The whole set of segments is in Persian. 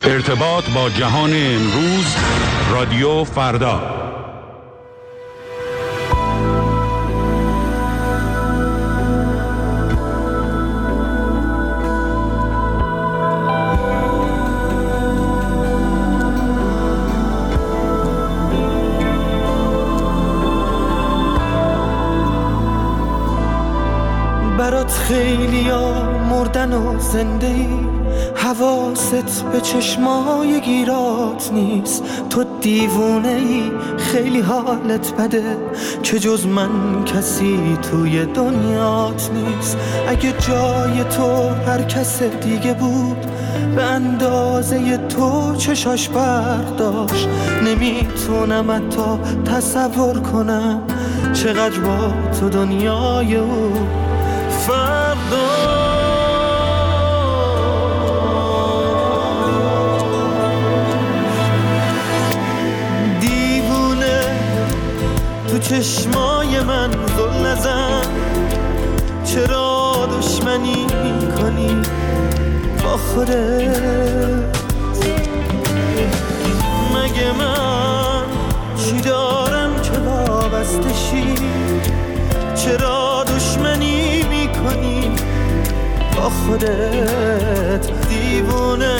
ارتباط با جهان امروز، رادیو فردا. برات خیلیا مردن و زنده ای، حواست به چشمای گیرات نیست. تو دیوونه ای، خیلی حالت بده که جز من کسی توی دنیات نیست. اگه جای تو هر کس دیگه بود به اندازه تو چشاش برق داشت، نمیتونم حتی تصور کنم چقدر با تو دنیای او فردا. دیوونه تو چشمای من زل نزن، چرا دشمنی میکنی با خودت؟ مگه من چی دارم که وابسته شی؟ چرا دشمنی میکنی با خودت دیوونه؟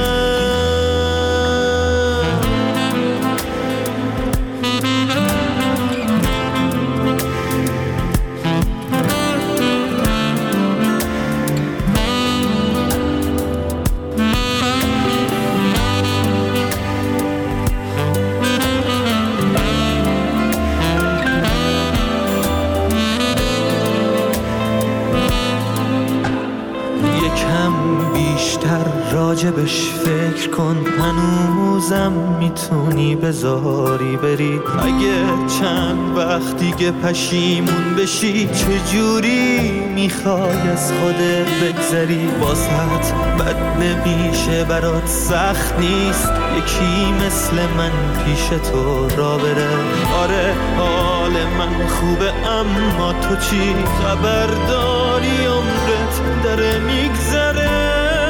راجبش فکر کن، هنوزم میتونی بذاری بری. اگه چند وقت دیگه پشیمون بشی، چجوری میخوای از خودت بگذری؟ واسط بد نمیشه، برات سخت نیست یکی مثل من پیش تو را بره. آره حال من خوبه، اما تو چی خبر داری؟ عمرت داره میگذره.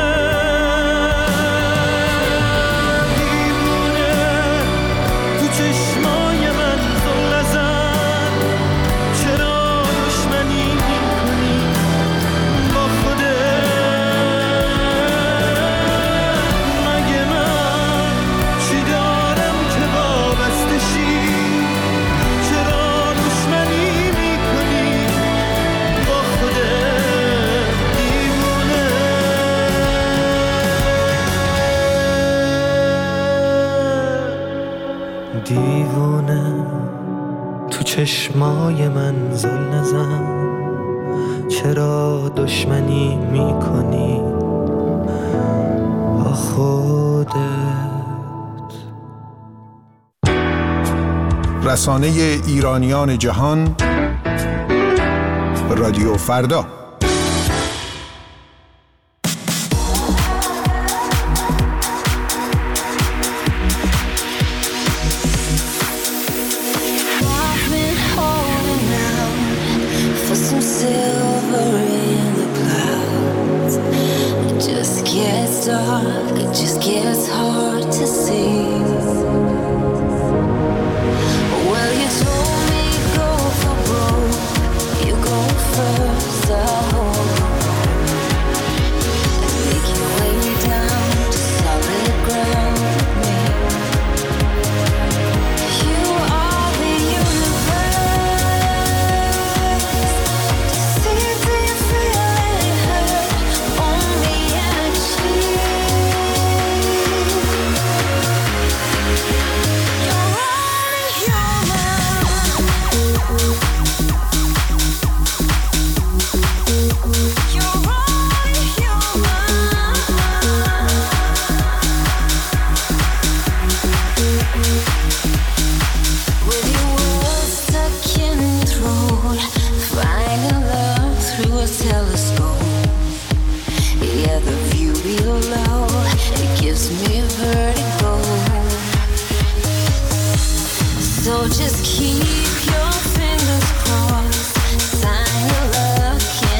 دیوونه تو چشمای من زل نزن، چرا دشمنی میکنی با خودت؟ رسانه ایرانیان جهان، رادیو فردا.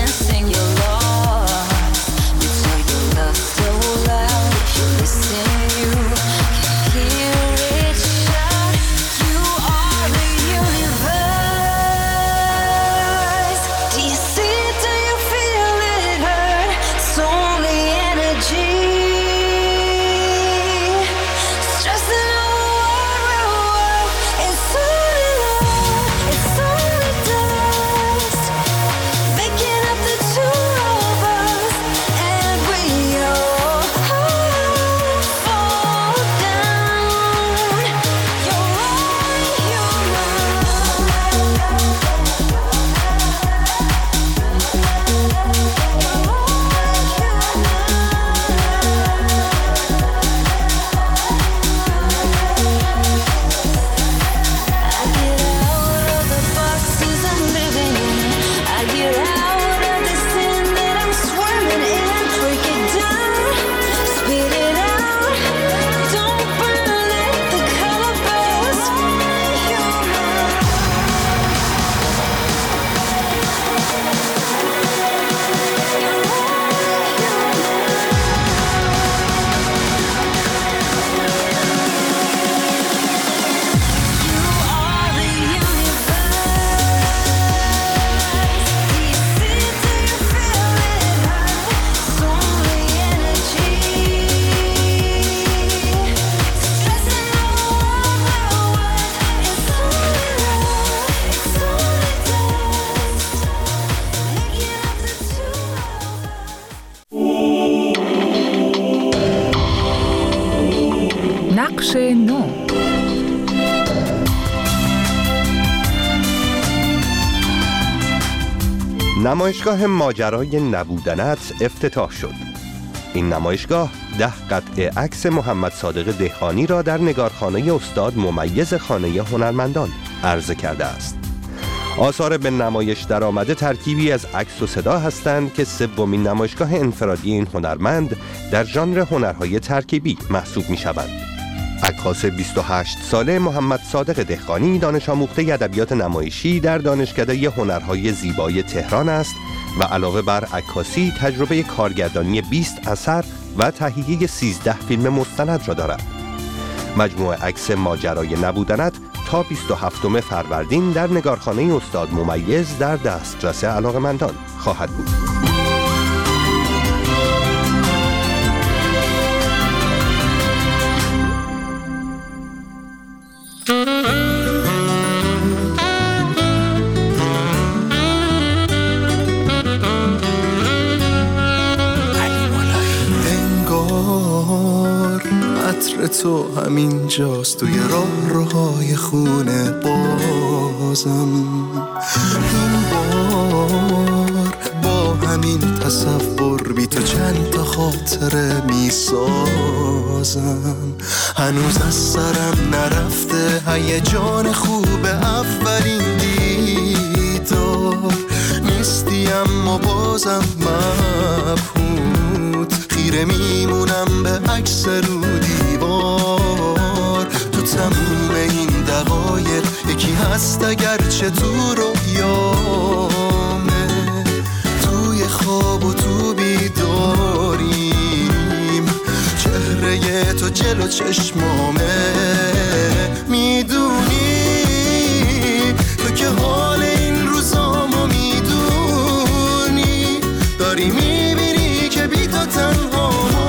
Sing بخش نو. نمایشگاه ماجرای نبودنت افتتاح شد. این نمایشگاه 10 قطعه عکس محمد صادق دهقانی را در نگارخانه استاد ممیز خانه هنرمندان عرضه کرده است. آثار به نمایش درآمده ترکیبی از عکس و صدا هستند که سومین نمایشگاه انفرادی این هنرمند در ژانر هنرهای ترکیبی محسوب می‌شوند. عکاس 28 ساله محمد صادق دهقانی دانش آموخته ادبیات نمایشی در دانشکده هنرهای زیبای تهران است و علاوه بر عکاسی تجربه کارگردانی 20 اثر و تهیه 13 فیلم مستند را دارد. مجموعه عکس ماجرای نبودنت تا 27 فروردین در نگارخانه استاد ممیز در دسترس علاقه‌مندان خواهد بود. تو همین جاست توی راهروهای خونه بازم، این بار با همین تصور بی تو چند تا خاطره می سازم. هنوز از سرم نرفته هیجان خوب اولین دیدار، نیستی اما بازم مبهوت خیره میمونم به عکس رو دیوار. تو تموم این دقایق یکی هست اگرچه تو رویامه، توی خواب و تو بیداریم، چهره تو جلو چشمامه. میدونی تو که حال این روزامو میدونی، داری میبینی که بی تو تنها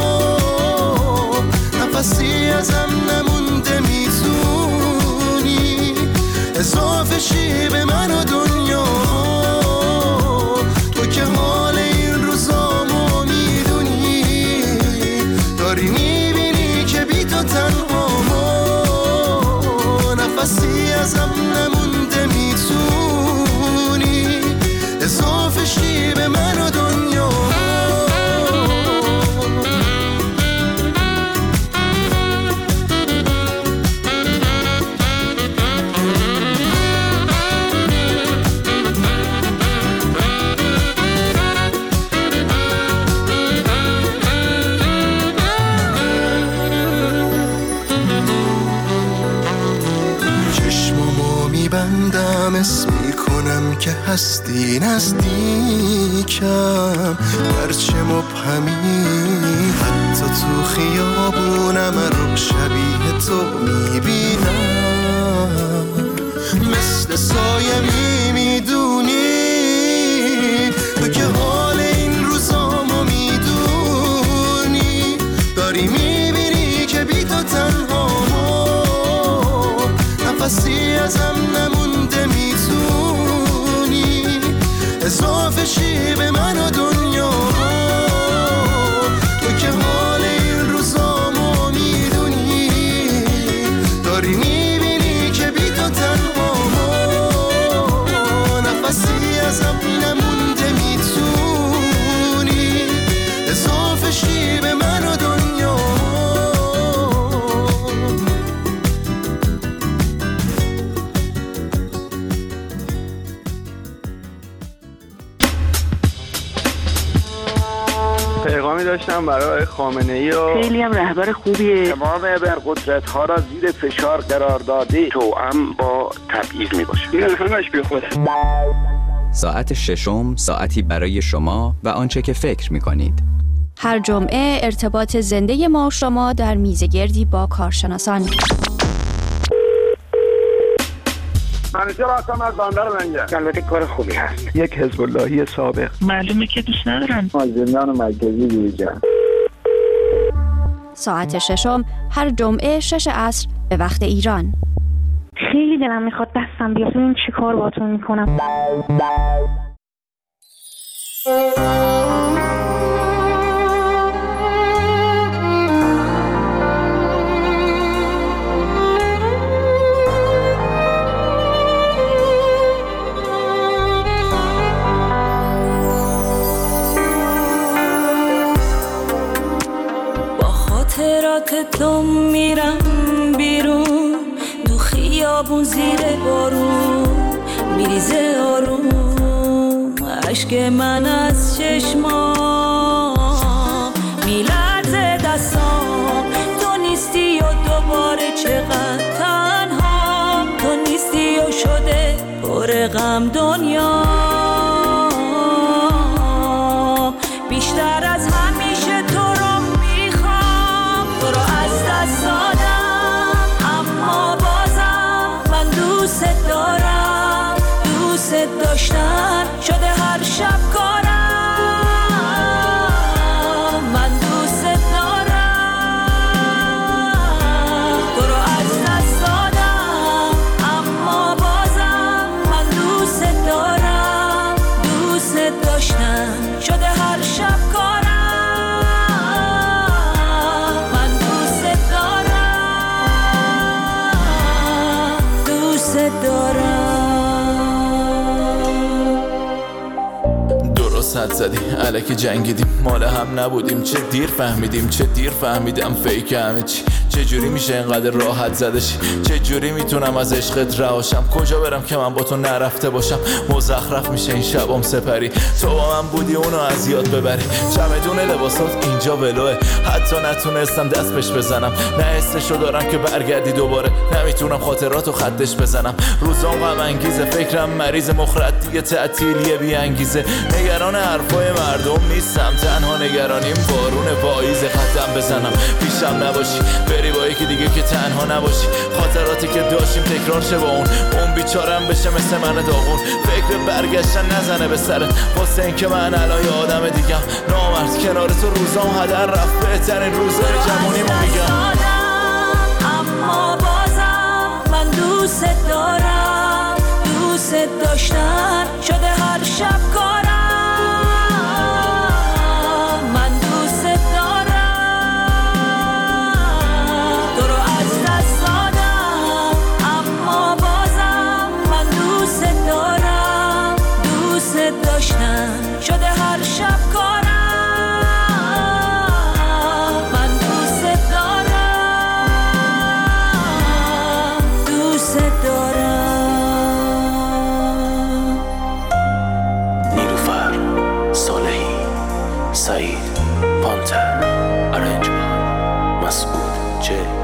نفسی ازم نمونده، میتونی اضافه شی به من و دنیا. تو که حال این روزامو میدونی، داری میبینی که بی تو تنها نفسی ازم نمونده، میتونی اضافه شی به من و دنیا. اسم میکنم که هستی نزدیکم، هرچه مبهمی حتی تو خیابونم رو شبیه تو میبینم، مثل سایه میدونی تو که حال این روزامو میدونی، داری میبینی که بی تو تنها نفسی ازم نمونده، میتونی اضافه شی به من و دنیا. تو که حال این روزامو میدونی، داری میبینی که بی تو تنها نفسی ازم نمونده، میتونی اضافه شی به من و دنیا. پیغامی داشتم برای خامنه‌ای و خیلی هم رهبر خوبیه. تمام ابرقدرت‌ها را زیر فشار قرار داده، توأم با تبعیض میباشه. این همش بی خود. ساعت ششم، ساعتی برای شما و آنچه که فکر می‌کنید. هر جمعه ارتباط زنده ما و شما در میزگردی با کارشناسان. منیجر آسام از باندر منگه. البته کار خوبی هست. یک حزب اللهی سابق. معلومه که دوست ندارن. زندان مرکزی دیجا. ساعت ششم هر جمعه 6 عصر به وقت ایران. خیلی دلم میخواد دستم بیاد ببینم چی کار باهاتون میکنم. خاطرات تو میرم بیرون، تو خیابون زیر بارون میریزه آروم، عشق من از چشمام میلرزه دستام. تو نیستی و دوباره چقدر تنها، تو نیستی و شده پر غم دنیا. بیشتر از همیشه تو رو میخوام، تو رو از دست دادم اما بازم من دوست دارم. دوست داشتن شده هر شب کارم، من دوست دارم. تو رو از دست دادم اما بازم من دوست دارم. دوست داشتن شده هر شب کارم، من دوست دارم. دوست دارم. درست حد زدی الکی جنگیدیم، مال هم نبودیم، چه دیر فهمیدیم، چه دیر فهمیدم فیک همه چی. چه جوری میشه اینقدر راحت زدشی، چه جوری میتونم از عشقت رهاشم، کجا برم که من با تو نرفته باشم. مزخرف میشه این شبام سپری، تو با من بودی اونو از یاد ببری. چمدون لباسات اینجا ولوه، حتی نتونستم دست بهش بزنم. نه حسشو دارم که برگردی دوباره، نمیتونم خاطراتو خطش بزنم. روزام غم انگیزه، فکرم مریض، مخرد دیگه تعطیلیه بی انگیزه. نگران حرفای مردم نیستم، تنها نگرانیم بارون پاییز. خطم بزنم پیشم نباشی، بری با یکی دیگه که تنها نباشی. خاطراتی که داشتیم تکرار شه با اون بیچارم بشه مثل من داغون. فکر برگشتن نزنه به سرت، واسه این که من الان یه آدم دیگم. نامرد کنار تو روزام هدر رفت، بهترین روزای جوونیمو میگم. اما بازم من دوست دارم. دوست داشتن شده هر شب کارم، من دوست دارم. تو رو از دست دادم اما بازم من دوست دارم. دوست داشتن شده هر شب کارم، من دوست دارم. دوست دارم. نیلوفر صالحی، سعید پانتر، ارنجمان مسعود چه